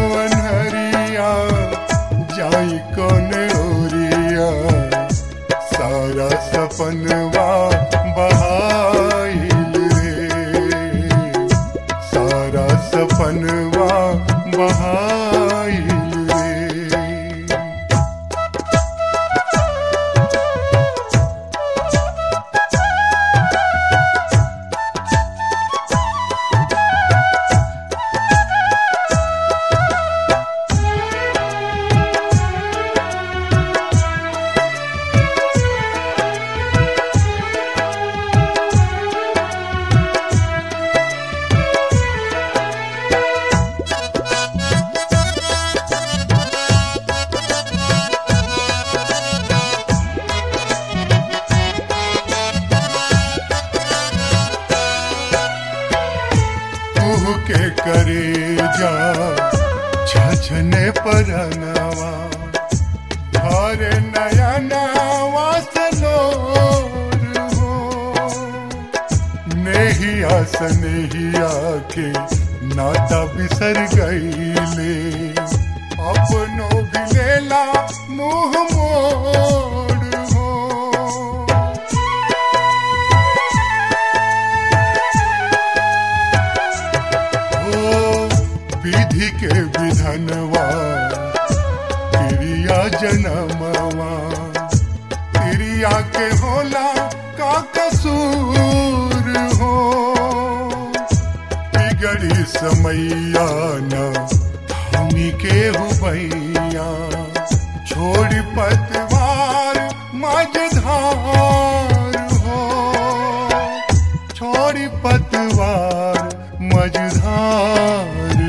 अनहरिया जाई कौन ओरिया सारा सपनवा बहाइल रे सारा सपनवा बहाइल रे। के करे जा छछने परनवा घर नया नवा सलोर हो नेहिया सनेहिया के नाता बिसर गईले अपनो भी लेला मुँह मोड़ हो। विधि के विधनवा क्रिया जनमवा क्रिया के होला का कसूर हो बिगड़ी समैया न हमी के हुबैया छोड़ पतवार मझधार हो छोड़ पतवार मझधार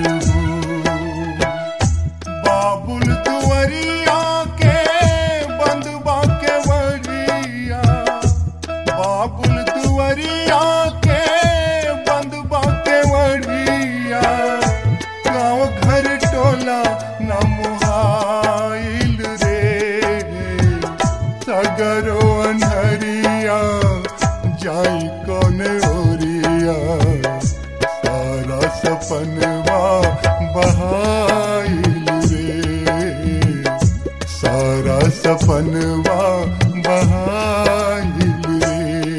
सगरो अनहरिया जाई कौन ओरिया सारा सपनवा बहाइल रे सारा सपनवा बहाइल रे।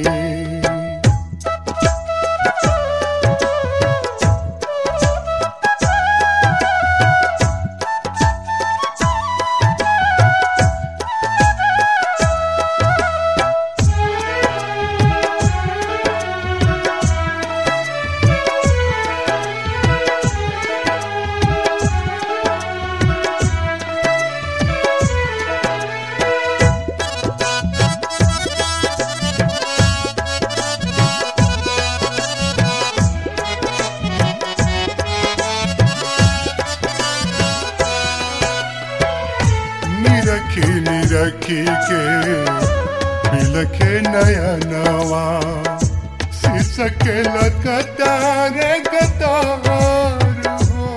निरखी के बिलखे नयनवा सिसके लकतारे कतार हो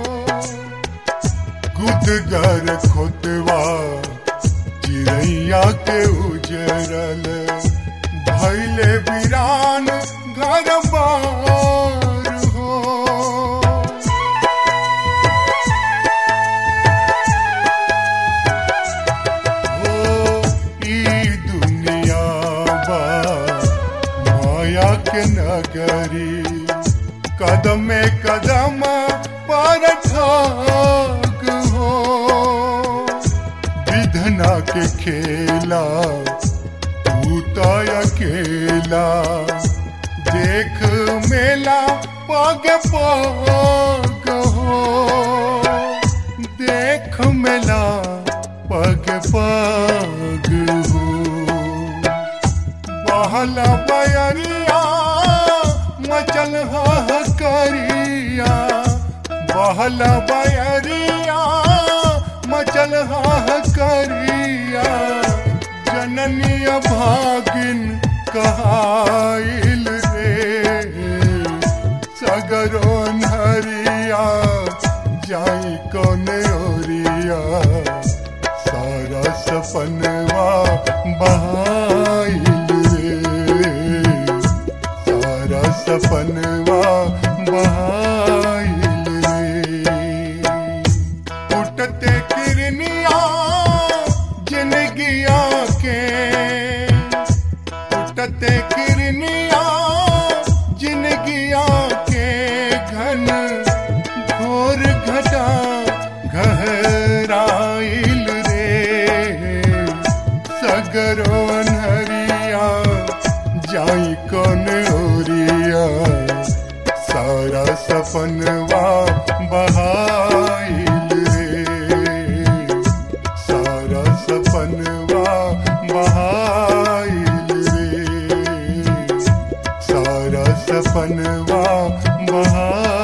गुदगर खोतवा चिड़ैया के उजरल भैले वीरान घर बार हो। के नगरी कदम में कदम पर ठाक हो विधना के खेला तू अकेला देख मेला पग पग हो देख मेला पग पग हो। बहला बयरिया मचल हाहाकारिया बहला बयरिया मचल हाहाकारिया जननी भागिन कहाइल रे सगरो अनहरिया जाई कौन ओरिया सारा सपनवा बहाइल सपनवा बहाइल रे। उठते किरनिया जिंदगिया के, उठते किरनिया जिंदगिया के घन घोर घटा गहराइल रे। सगरो अनहरिया जाई कौन ओरिया, सारा सपनवा बहाइल रे, सारा सपनवा बहाइल रे, सारा सपनवा बहाइल।